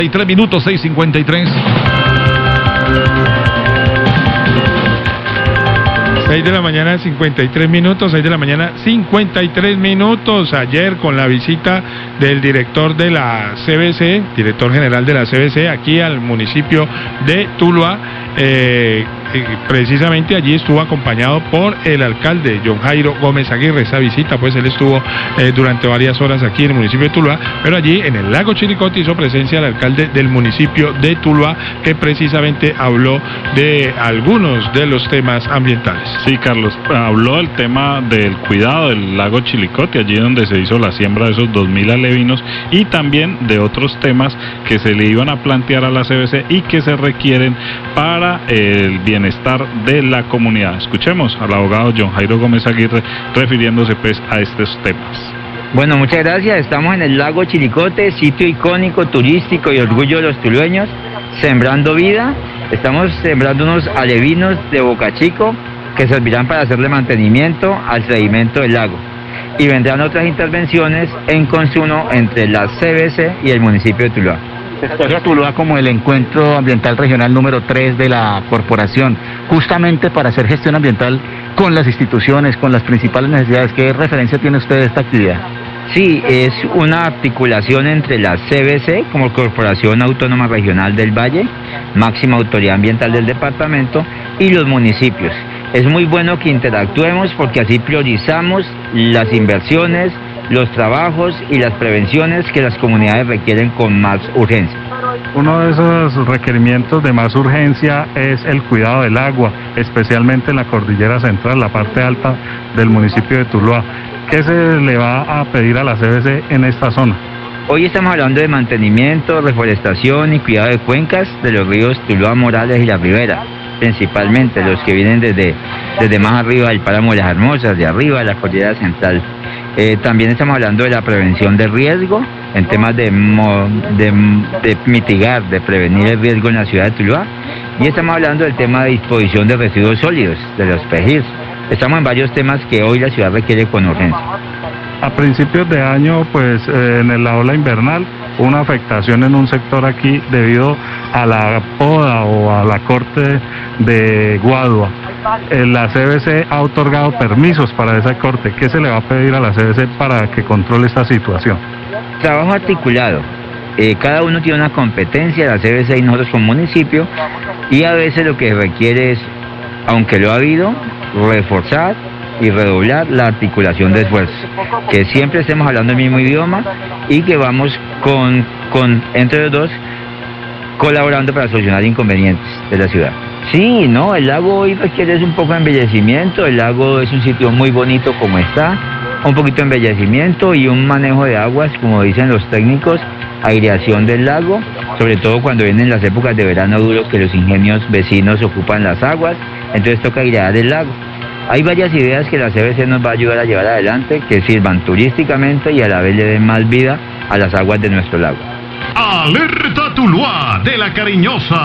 3 minutos, 6:53. 6 de la mañana, 53 minutos, 6 de la mañana, 53 minutos. Ayer con la visita del director de la CBC, director general de la CBC, aquí al municipio de Tuluá, precisamente allí estuvo acompañado por el alcalde John Jairo Gómez Aguirre. Esa visita, pues él estuvo durante varias horas aquí en el municipio de Tuluá, pero allí en el lago Chiricote hizo presencia el alcalde del municipio de Tuluá, que precisamente habló de algunos de los temas ambientales. Sí, Carlos, habló del tema del cuidado del lago Chiricote, allí donde se hizo la siembra de esos 2000 alevinos, y también de otros temas que se le iban a plantear a la CBC y que se requieren para el bienestar de la comunidad. Escuchemos al abogado John Jairo Gómez Aguirre refiriéndose pues a estos temas. Bueno, muchas gracias. Estamos en el lago Chiricote, sitio icónico, turístico y orgullo de los tulueños, sembrando vida. Estamos sembrando unos alevinos de Boca Chico que servirán para hacerle mantenimiento al sedimento del lago. Y vendrán otras intervenciones en consumo entre la CBC y el municipio de Tuluá. Tuluá como el encuentro ambiental regional número 3 de la corporación, justamente para hacer gestión ambiental con las instituciones, con las principales necesidades. ¿Qué referencia tiene usted de esta actividad? Sí, es una articulación entre la CBC como Corporación Autónoma Regional del Valle, máxima autoridad ambiental del departamento, y los municipios. Es muy bueno que interactuemos porque así priorizamos las inversiones, los trabajos y las prevenciones que las comunidades requieren con más urgencia. Uno de esos requerimientos de más urgencia es el cuidado del agua, especialmente en la cordillera central, la parte alta del municipio de Tuluá. ¿Qué se le va a pedir a la CBC en esta zona? Hoy estamos hablando de mantenimiento, reforestación y cuidado de cuencas de los ríos Tuluá, Morales y La Ribera, principalmente los que vienen desde más arriba del páramo de Las Hermosas, de arriba de la cordillera central. También estamos hablando de la prevención de riesgo, en temas de mitigar, de prevenir el riesgo en la ciudad de Tuluá. Y estamos hablando del tema de disposición de residuos sólidos, de los PEJIS. Estamos en varios temas que hoy la ciudad requiere con urgencia. A principios de año, pues en la ola invernal, una afectación en un sector aquí debido a la poda o a la corte de Guadua. La CBC ha otorgado permisos para esa corte. ¿Qué se le va a pedir a la CBC para que controle esta situación? Trabajo articulado. Cada uno tiene una competencia, la CBC y nosotros como municipio, y a veces lo que requiere es, aunque lo ha habido, reforzar y redoblar la articulación de esfuerzos, que siempre estemos hablando el mismo idioma y que vamos entre los dos colaborando para solucionar inconvenientes de la ciudad. Sí, no, el lago hoy requiere un poco de embellecimiento. El lago es un sitio muy bonito como está, un poquito de embellecimiento y un manejo de aguas, como dicen los técnicos, aireación del lago, sobre todo cuando vienen las épocas de verano duro que los ingenios vecinos ocupan las aguas, entonces toca airear el lago. Hay varias ideas que la CBC nos va a ayudar a llevar adelante, que sirvan turísticamente y a la vez le den más vida a las aguas de nuestro lago. Alerta Tuluá de la Cariñosa.